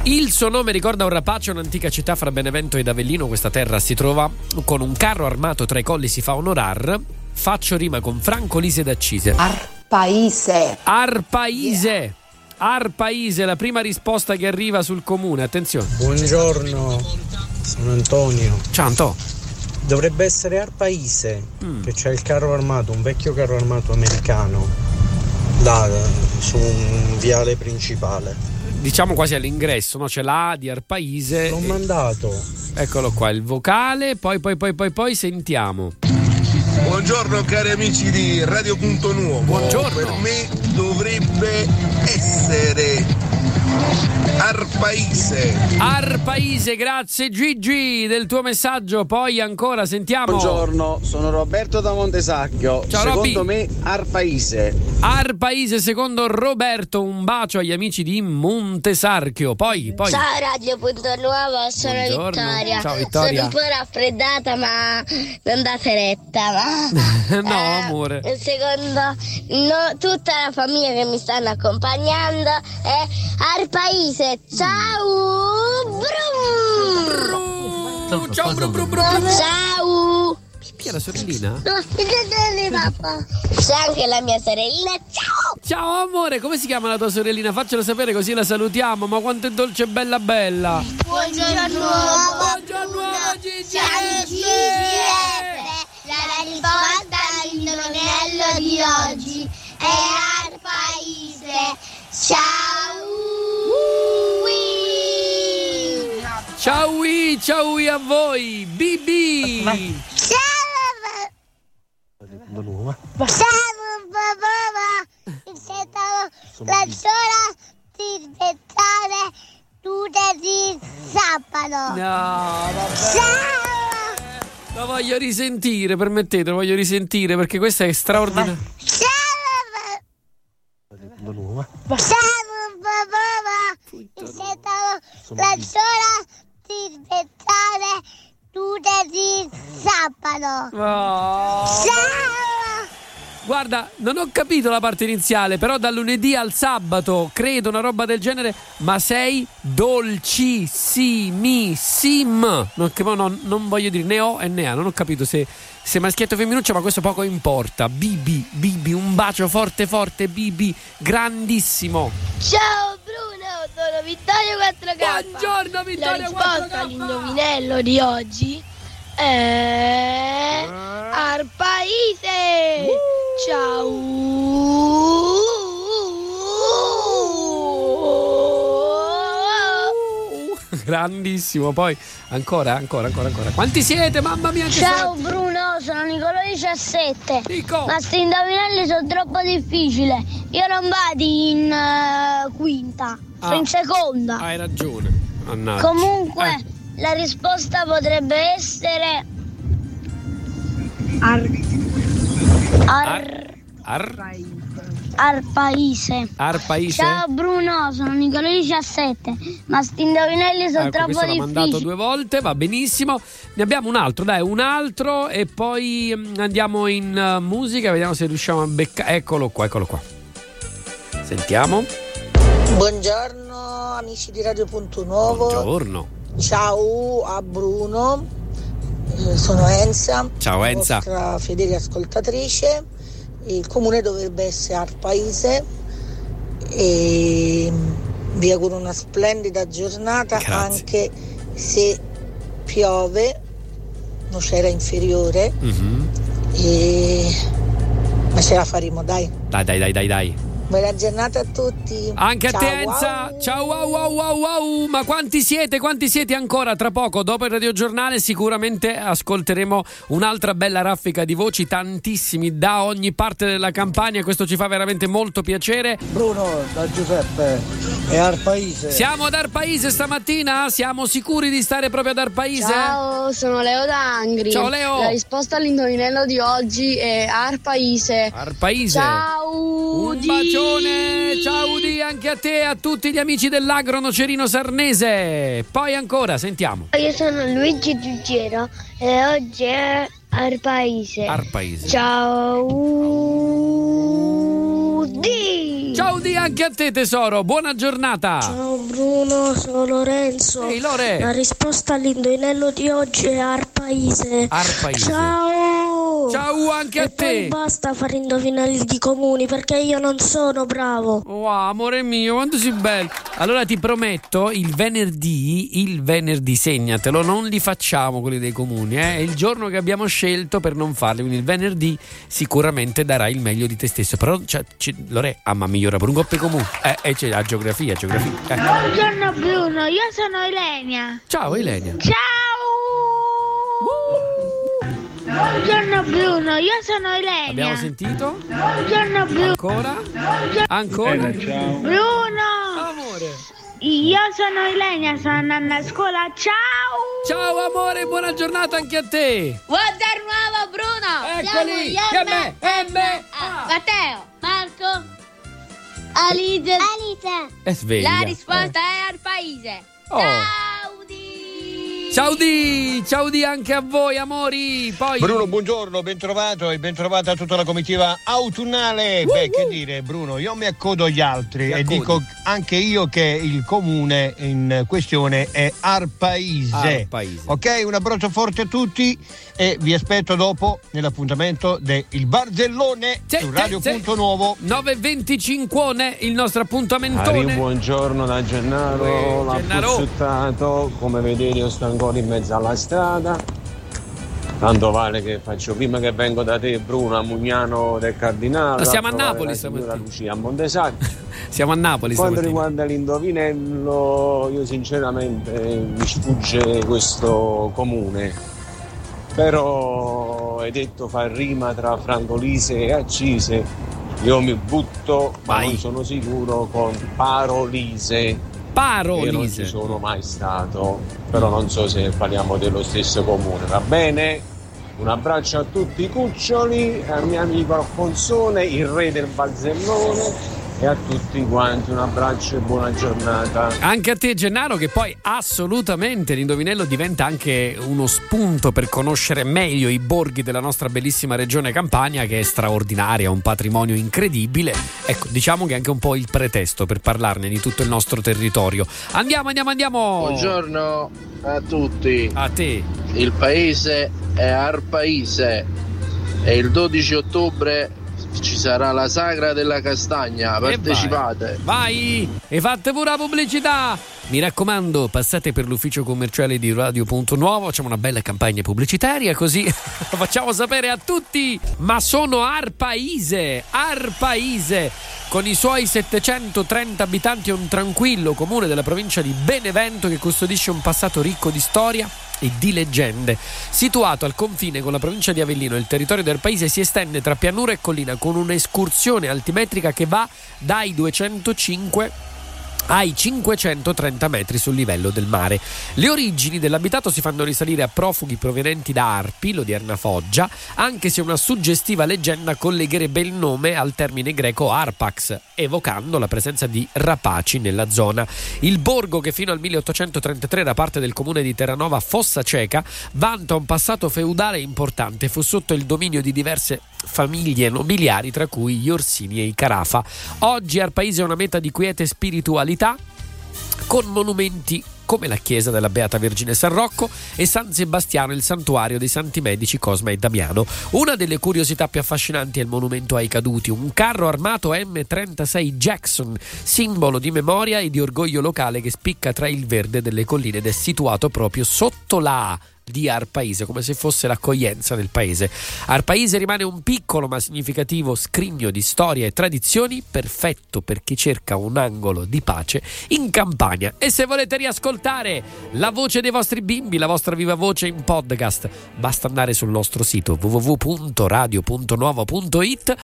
Il suo nome ricorda un rapace, un'antica città fra Benevento ed Avellino. Questa terra si trova con un carro armato tra i colli, si fa onorar. Faccio rima con Franco, Lise ed Accise. Arpaise. Arpaise. Arpaise, la prima risposta che arriva sul comune. Attenzione. Buongiorno, sono Antonio. Ciao Anto. Dovrebbe essere Arpaise, che c'è il carro armato, un vecchio carro armato americano, là su un viale principale. Diciamo quasi all'ingresso, no? C'è la A di Arpaise. L'ho mandato. Eccolo qua, il vocale. Poi sentiamo. Buongiorno cari amici di Radio Punto Nuovo. Buongiorno. Per me dovrebbe essere Arpaise. Arpaise, grazie Gigi del tuo messaggio. Poi ancora sentiamo. Buongiorno, sono Roberto da Montesacchio. Ciao, secondo Robby. me Arpaise. Arpaise secondo Roberto. Un bacio agli amici di Montesarchio. Poi. Ciao Radio Punto Nuovo, sono Buongiorno. Vittoria. Ciao, Vittoria. Sono un po' raffreddata, ma non date retta. No, amore. Secondo tutta la famiglia che mi stanno accompagnando è Arpaise. Ciao Brum. Ciao Brum. Ciao. Chi è la sorellina? No, papà. C'è anche la mia sorellina. Ciao. Ciao amore, come si chiama la tua sorellina? Faccelo sapere così la salutiamo. Ma quanto è dolce e bella. Buongiorno Gigi. La risposta all'indovinello di oggi è Arpaise. Ciao a voi. Bibi. La sola di aspettare tutte di sabato. No, vabbè. Lo voglio risentire, permettete, lo voglio risentire perché questa è straordinaria. La sola di aspettare tutte di sabato. Guarda, non ho capito la parte iniziale, però dal lunedì al sabato, credo una roba del genere, ma sei dolcissimissimo. Non voglio dire né O e né A, non ho capito se maschietto o femminuccia, ma questo poco importa. Bibi, un bacio forte, Bibi, grandissimo. Ciao Bruno, sono Vittorio 4K. Buongiorno Vittorio 4K. La risposta all'indovinello di oggi è Arpaise. Ciao. Grandissimo, poi ancora. Quanti siete? Mamma mia, che Ciao Bruno, sono Nicolò 17. Nico. Ma sti indovinelli sono troppo difficili. Io non vado in quinta, sono in seconda. Hai ragione. Mannaggia. Comunque la risposta potrebbe essere Arpaise. Ciao Bruno, sono Nicolò 17. Ma sti indovinelli sono troppo questo l'ha mandato difficili. 2 volte, va benissimo. Ne abbiamo un altro e poi andiamo in musica, vediamo se riusciamo a beccare. Eccolo qua. Sentiamo. Buongiorno amici di Radio Punto Nuovo. Buongiorno. Ciao a Bruno. Sono Enza. Ciao Enza. Nostra fedele ascoltatrice. Il comune dovrebbe essere Arpaise e vi auguro una splendida giornata. Grazie. Anche se piove, Nocera inferiore, ma ce la faremo, dai. Dai. Buona giornata a tutti. Anche ciao, a te Enza. wow. Ciao, wow. Ma quanti siete ancora? Tra poco, dopo il radiogiornale, sicuramente ascolteremo un'altra bella raffica di voci, tantissimi da ogni parte della Campania. Questo ci fa veramente molto piacere. Bruno, da Giuseppe e Arpaise. Siamo ad Arpaise stamattina? Siamo sicuri di stare proprio ad Arpaise? Ciao, sono Leo da Angri. Ciao Leo. La risposta all'indovinello di oggi è Arpaise. Ciao Un bacione. Ciao Udi anche a te e a tutti gli amici dell'Agro Nocerino Sarnese. Poi ancora, sentiamo. Io sono Luigi Giugiero e oggi è Arpaise. Arpaise. Ciao. Di. Ciao Di anche a te tesoro, buona giornata. Ciao Bruno, sono Lorenzo. Ehi Lore. La risposta all'indovinello di oggi è Arpaise. Arpaise. Ciao. Ciao anche a te. E poi basta fare indovinelli di comuni perché io non sono bravo. Wow, amore mio, quanto sei bello. Allora ti prometto, il venerdì segnatelo, non li facciamo quelli dei comuni, È il giorno che abbiamo scelto per non farli, quindi il venerdì sicuramente darai il meglio di te stesso. Però Lore, ma migliora per un coppio comune. C'è la geografia. Buongiorno Bruno, io sono Elenia. Ciao Elenia. Ciao. Buongiorno Bruno, io sono Elenia. Abbiamo sentito? Buongiorno Bruno. Ancora? Ciao. Bruno. Amore. Io sono Elenia, sto andando a scuola. Ciao. Ciao amore, buona giornata anche a te. Buongiorno nuovo Bruno. Eccoli. Matteo. Marco. Alice. È sveglia. La risposta è Arpaise. Oh. Ciao Di anche a voi amori. Poi Bruno, buongiorno, ben trovato e ben trovata a tutta la comitiva autunnale. Che dire Bruno, io mi accodo agli altri e dico anche io che il comune in questione è Arpaise. Ok, un abbraccio forte a tutti e vi aspetto dopo nell'appuntamento del Barzellone su Radio Punto Nuovo 9:25 il nostro appuntamentone. Buongiorno da Gennaro, l'ha puzzettato, come vedete io sto ancora in mezzo alla strada, tanto vale che faccio prima che vengo da te Bruno a Mugnano del Cardinale. Siamo a Napoli stamattina. Lucia a Montesacchio. Siamo a Napoli Quanto stamattina. riguarda l'indovinello, io sinceramente mi sfugge questo comune. Però hai detto far rima tra Francolise e Accise, io mi butto, ma non sono sicuro, con Parolise. Io non ci sono mai stato, però non so se parliamo dello stesso comune, va bene? Un abbraccio a tutti i cuccioli, al mio amico Alfonsone, il re del Barzellone, e a tutti quanti un abbraccio e buona giornata. Anche a te Gennaro, che poi assolutamente l'indovinello diventa anche uno spunto per conoscere meglio i borghi della nostra bellissima regione Campania, che è straordinaria, un patrimonio incredibile. Ecco, diciamo che è anche un po' il pretesto per parlarne di tutto il nostro territorio. Andiamo. Buongiorno a tutti. A te. Il paese è Arpaise e il 12 ottobre ci sarà la sagra della castagna, partecipate. Vai, e fate pure la pubblicità. Mi raccomando, passate per l'ufficio commerciale di Radio Punto Nuovo, facciamo una bella campagna pubblicitaria, così lo facciamo sapere a tutti. Ma sono Arpaise, con i suoi 730 abitanti, è un tranquillo comune della provincia di Benevento che custodisce un passato ricco di storia e di leggende. Situato al confine con la provincia di Avellino, il territorio del paese si estende tra pianura e collina con un'escursione altimetrica che va dai 205 ai 530 metri sul livello del mare. Le origini dell'abitato si fanno risalire a profughi provenienti da Arpi, l'odierna Foggia, anche se una suggestiva leggenda collegherebbe il nome al termine greco Arpax, evocando la presenza di rapaci nella zona. Il borgo, che fino al 1833 era parte del comune di Terranova Fossa Ceca, vanta un passato feudale importante. Fu sotto il dominio di diverse famiglie nobiliari, tra cui gli Orsini e i Carafa. Oggi Arpaise è una meta di quiete spiritualità, con monumenti come la chiesa della Beata Vergine San Rocco e San Sebastiano, il santuario dei Santi Medici Cosma e Damiano. Una delle curiosità più affascinanti è il monumento ai caduti, un carro armato M36 Jackson, simbolo di memoria e di orgoglio locale, che spicca tra il verde delle colline ed è situato proprio sotto la A di Arpaise, come se fosse l'accoglienza del paese. Arpaise rimane un piccolo ma significativo scrigno di storia e tradizioni, perfetto per chi cerca un angolo di pace in Campania. E se volete riascoltare la voce dei vostri bimbi, la vostra viva voce in podcast, basta andare sul nostro sito www.radio.nuovo.it